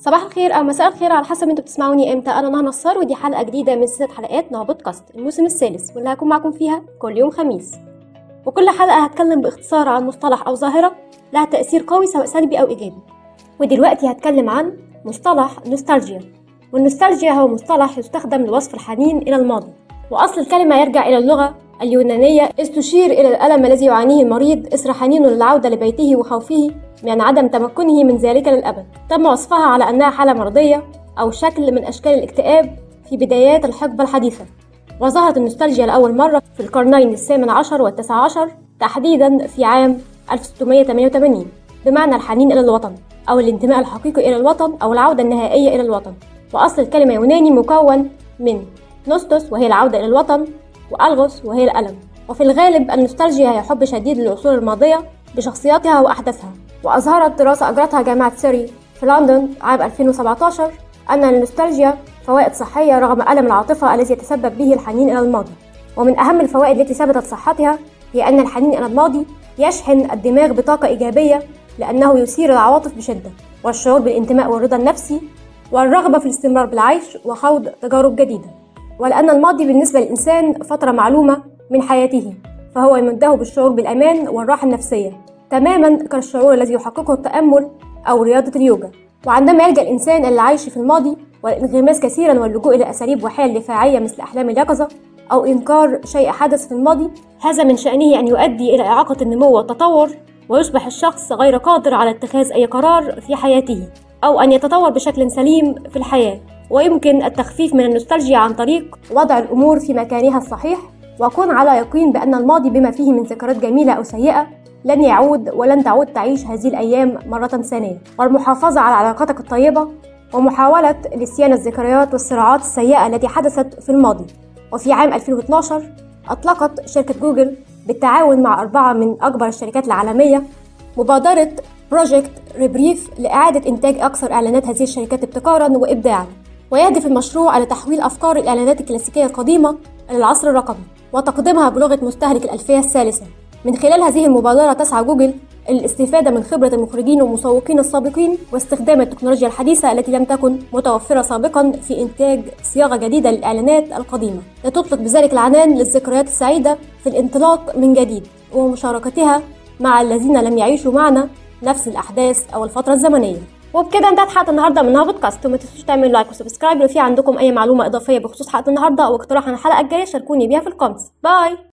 صباح الخير او مساء الخير على حسب انتوا بتسمعوني امتى. انا نهى نصار ودي حلقه جديده من سلسله حلقات نهى بودكاست الموسم الثالث، واللي هكون معاكم فيها كل يوم خميس. وكل حلقه هتكلم باختصار عن مصطلح او ظاهره لها تاثير قوي سواء سلبي او ايجابي. ودلوقتي هتكلم عن مصطلح نوستالجيا. والنوستالجيا هو مصطلح يستخدم لوصف الحنين الى الماضي، واصل الكلمه يرجع الى اللغه اليونانيه، إذ تشير الى الالم الذي يعانيه المريض اثر حنينه للعوده لبيته وخوفه من عدم تمكنه من ذلك للأبد. تم وصفها على أنها حالة مرضية أو شكل من أشكال الاكتئاب في بدايات الحقبة الحديثة. وظهرت النوستالجيا لأول مرة في القرنين الثامن عشر والتاسع عشر، تحديدا في عام 1688، بمعنى الحنين إلى الوطن أو الانتماء الحقيقي إلى الوطن أو العودة النهائية إلى الوطن. وأصل الكلمة يوناني مكون من نوستوس وهي العودة إلى الوطن، وألغوس وهي الألم. وفي الغالب النوستالجيا هي حب شديد للعصور الماضية بشخصياتها وأحداثها. وأظهرت دراسة أجرتها جامعة سيري في لندن عام 2017 أن للنوستالجيا فوائد صحية رغم ألم العاطفة الذي يتسبب به الحنين إلى الماضي. ومن أهم الفوائد التي ثبتت صحتها هي أن الحنين إلى الماضي يشحن الدماغ بطاقة إيجابية، لأنه يثير العواطف بشدة والشعور بالانتماء والرضا النفسي والرغبة في الاستمرار بالعيش وخوض تجارب جديدة. ولأن الماضي بالنسبة للإنسان فترة معلومة من حياته، فهو يمده بالشعور بالأمان والراحة النفسية، تماما كالشعور الذي يحققه التأمل أو رياضة اليوجا. وعندما يلجأ الإنسان إلى العيش في الماضي والانغماس كثيرا واللجوء إلى أساليب وحيل دفاعية مثل أحلام اليقظة أو إنكار شيء حدث في الماضي، هذا من شأنه أن يؤدي إلى إعاقة النمو والتطور، ويصبح الشخص غير قادر على اتخاذ أي قرار في حياته أو أن يتطور بشكل سليم في الحياة. ويمكن التخفيف من النوستالجيا عن طريق وضع الأمور في مكانها الصحيح، وكن على يقين بأن الماضي بما فيه من ذكريات جميلة أو سيئة لن يعود ولن تعود تعيش هذه الأيام مرة ثانية. والمحافظة على علاقاتك الطيبة ومحاولة نسيان الذكريات والصراعات السيئة التي حدثت في الماضي. وفي عام 2012 أطلقت شركة جوجل بالتعاون مع 4 من أكبر الشركات العالمية مبادرة بروجكت ريبريف لإعادة إنتاج أكثر إعلانات هذه الشركات ابتكارا وإبداعا. ويهدف المشروع إلى تحويل أفكار الإعلانات الكلاسيكية القديمة إلى العصر الرقمي وتقديمها بلغة مستهلك الألفية الثالثة. من خلال هذه المبادرة تسعى جوجل الاستفادة من خبرة المخرجين والمسوقين السابقين واستخدام التكنولوجيا الحديثة التي لم تكن متوفرة سابقا في إنتاج صياغة جديدة للإعلانات القديمة، لتطلق بذلك العنان للذكريات السعيدة في الانطلاق من جديد ومشاركتها مع الذين لم يعيشوا معنا نفس الأحداث أو الفترة الزمنية. وبكده انتهت حلقة النهارده من نهى بودكاست. وما تنسوش تعملوا لايك وسبسكرايب. لو في عندكم أي معلومة إضافية بخصوص حلقة النهارده أو اقتراح عن الحلقة الجاية شاركوني بيها في الكومنتس. باي.